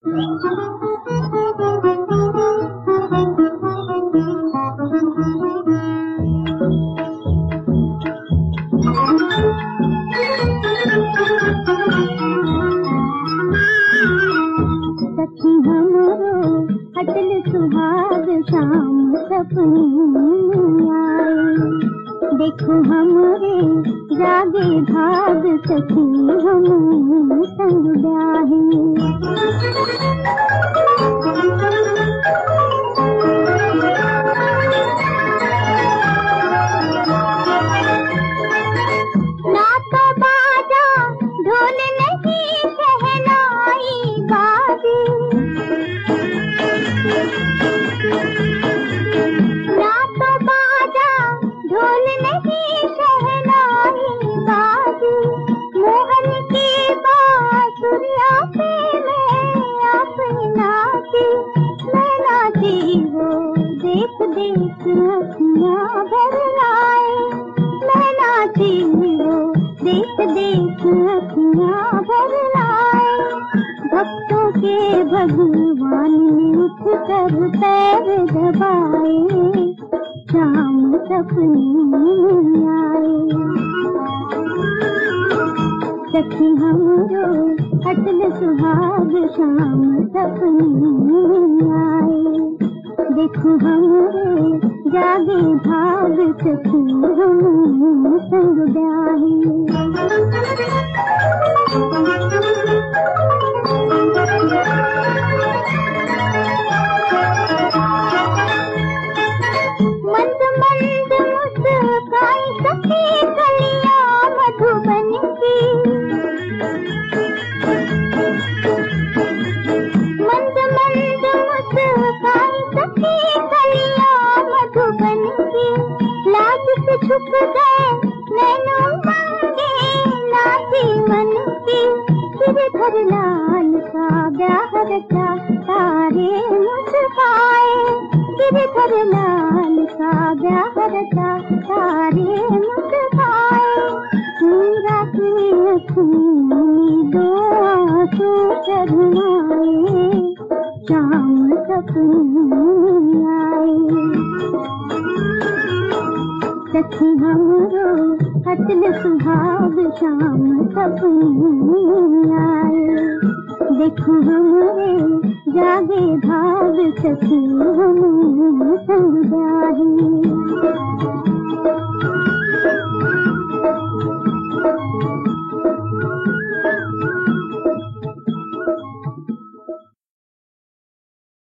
सखी हमरो अटल सुहाग शाम सपनी आए, देखो हमरे जागे भाग सखी हम संग ब्याहे। ना तो बाजा ढोल नहीं शहनाई बाजे, ना तो बाजा ढोल नहीं शहनाई बाजे, मोहन की बांसुरिया पे मैं अपनी नाची, मैं नाची वो देख देख अखियाँ भर आए, मैं नाची वो देख देख अखियाँ भर आए। भक्तों के भगवान ने उठ कर पैर दबाए, शाम सपनी आए। सखी हमरो अटल सुहाग शाम सपनी आए, देखो हमरे जागे भाग सखी हम संग ब्याहे। मंद मंद मुस्काई सखी कलियां मधुबन की, मंद मंद मुस्काई सखी कलियां मधुबन की, लाज से छुप गए नैनो मांगे नाची मन की, गिरधर लाल का ब्याह रचा सारे मुस्काए, गिरधर लाल का ब्याह रचा सारे मुस्काए। मीरा की अखियों दो आंसू शर्माए, शाम सपनी आए। सखी हमरो अटल सुहाग शाम सपनी आए, देखो हमरे जागे भाग सखी हम संग ब्याहे।